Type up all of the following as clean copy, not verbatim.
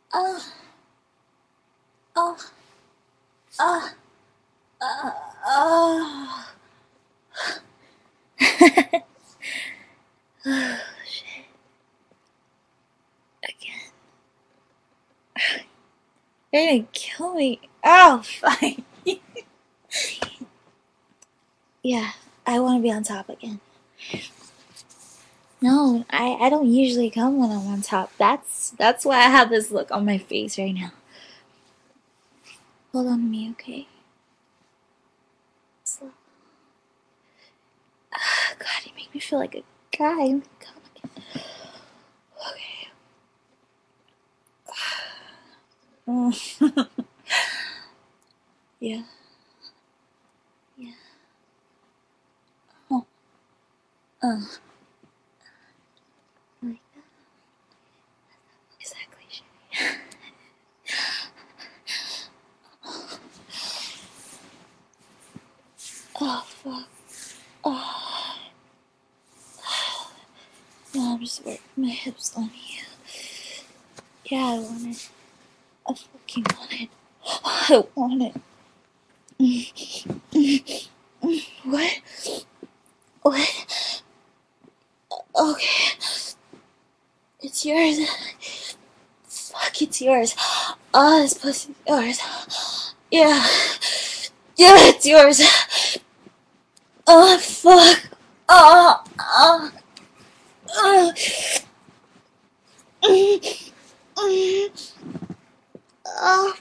Oh, oh, oh, oh. Oh, shit. Again. You're gonna kill me. Oh, fine. Yeah, I want to be on top again. No, I don't usually come when I'm on top. That's why I have this look on my face right now. Hold on to me, okay? Slow. God, you make me feel like a guy. Come again. Okay. Yeah, yeah. Oh, like that. Exactly. Oh, fuck. Oh, no, I'm just working my hips on you. Yeah, I want it. I fucking want it. I want it. What? What? Okay. It's yours. Fuck, it's yours. Oh, this pussy's yours. Yeah. Yeah, it's yours. Oh, fuck. Oh, oh, oh. Oh,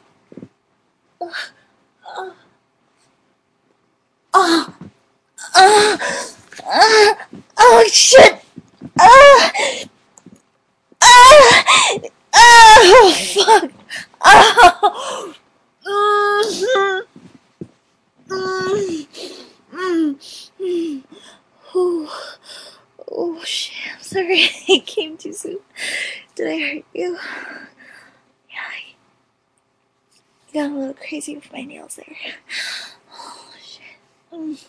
oh, oh, oh, oh, shit. Oh, oh, oh, fuck. Oh. Mm, mm, mm, mm. Ooh. Oh shit, I'm sorry. It came too soon. Did I hurt you? Yeah, I got a little crazy with my nails there. Oh shit. Mm.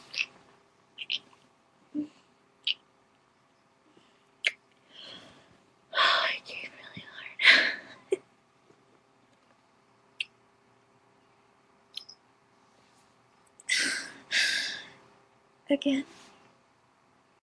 Oh, I came really hard. Again.